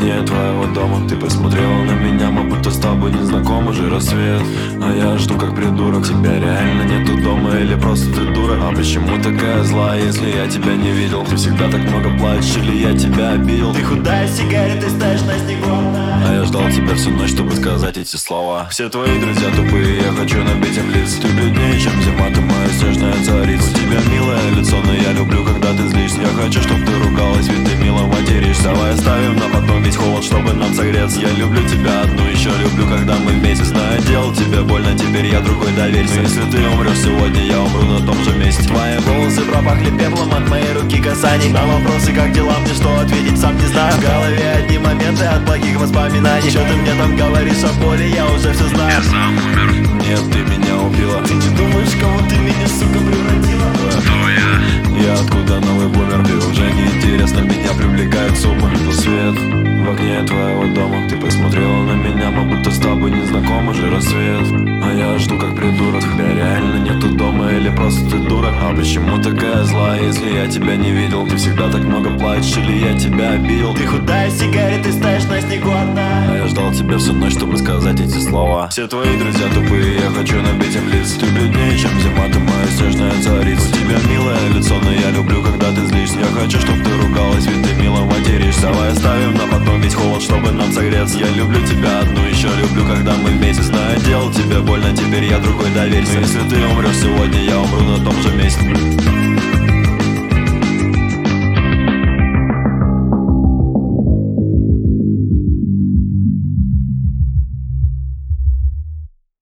окне твоего дома ты посмотрела на меня, мы будто с тобой не знакомы, уже рассвет. А я жду как придурок, тебя реально нету дома или просто ты дура? А почему такая злая, если я тебя не видел? Ты всегда так много плачешь или я тебя обидел? Ты худая сигарета, стоишь на снегу. А я ждал тебя всю ночь, чтобы сказать эти слова. Все твои друзья тупые, я хочу набить им лиц. Ты бледнее, чем зима, ты моя снежная царица. У тебя милое лицо, но я люблю, когда ты злишься. Я хочу, чтоб ты ругалась, ведь ты мило материшься. Давай оставим на потом весь холод, чтобы нам согреться. Я люблю тебя одну, еще люблю, когда мы вместе. Знаю, делал тебе больно, теперь я другой, доверься. Но если ты умрешь сегодня, я умру на том же месте. Твои волосы пропахли пеплом от моей руки касаний. На вопросы, как дела, мне что ответить, сам не знаю. В голове одни моменты от плохих воспоминаний. Что ты мне там говоришь о боли, я уже все знаю. Я сам умер. Нет, ты меня убила. Ты не думаешь, кого ты меня, сука, превратила? Кто я? Я откуда новый бумер? Ты уже не интересно, меня привлекает сумма. Свет в окне твоего дома ты посмотрела на меня, мы будто с тобой не знакомы, уже рассвет. А я жду как придурок, тебя реально нету дома или просто ты дура? А почему такая злая, если я тебя не видел? Ты всегда так много плачешь или я тебя обидел? Ты худая сигарета, стоишь на снегу одна. А я ждал тебя всю ночь, чтобы сказать эти слова. Все твои друзья тупые, я хочу набить им лиц. Ты бледнее, чем зима, ты моя снежная царица. У тебя милое лицо, но я люблю, когда ты злишься. Я хочу, чтоб ты ругалась, ведь ты мило материшься. Давай оставим на потом весь холод, чтобы нам согреться. Я люблю тебя одну, еще люблю, когда мы вместе. Знаю, делал тебе больно, теперь я другой, доверься. Но если ты умрешь сегодня, я умру на том же месте.